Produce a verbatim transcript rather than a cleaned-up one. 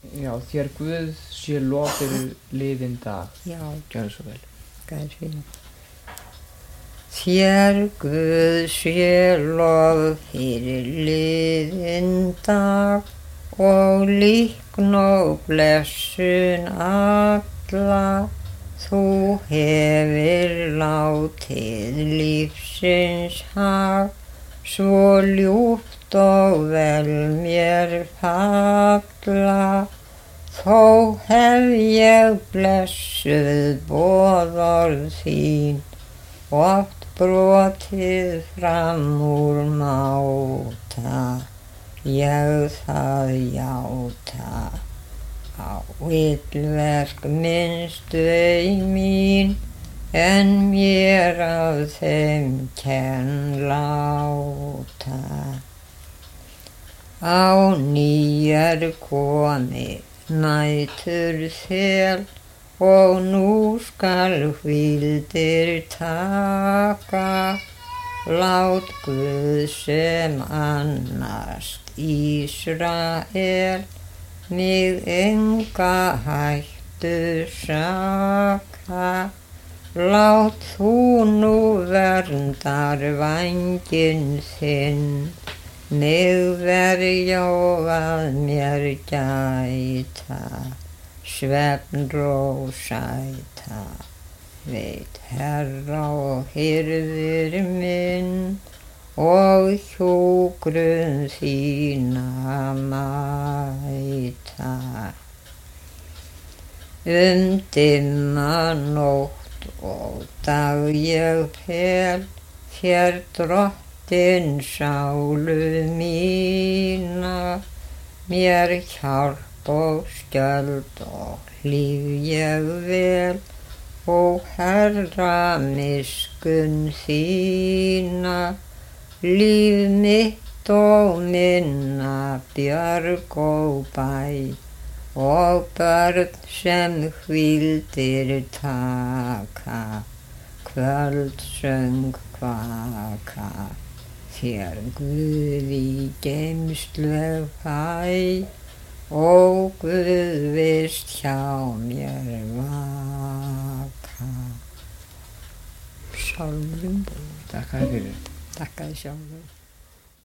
Já, þér Guð sé lof fyrir liðinn dag. Já. Gjörðu svo vel. Gæs við. Þér Guð sé lof fyrir liðinn dag og líkn og blessun alla. Þú hefir látið lífsins hag, svo ljúft og vel mér falla. Þó hef ég blessuð boðorð þín, oft brotið fram úr máta. Ég það játa, á illverk minnstu ei mín, en mér af þeim kenn láta. Á ný er komið nætur þel, og nú skal hvíldir taka. Lát Guð sem annast Ísrael, mig enga hættu saka. Lát þú nú verndar vænginn þinn, mig verja og að mér gæta. Svefnró sæta, veit Herra og hirðir minn, og hjúkrun þína mæta. Um dimma nótt og dag ég fel, þér Drottinn sálu mína. Mér hjálp og skjöld og hlíf ég vel, ó Herra miskunn þína. Líf mitt og minna björg og bæ, og börn sem hvíldir taka. Kvöldsöng kvaka, þér Guð í geymslu fæ, ó Guð vist hjá mér vaka. Sálmurinn búinn. Takk fyrir. Takkaði sjálfur.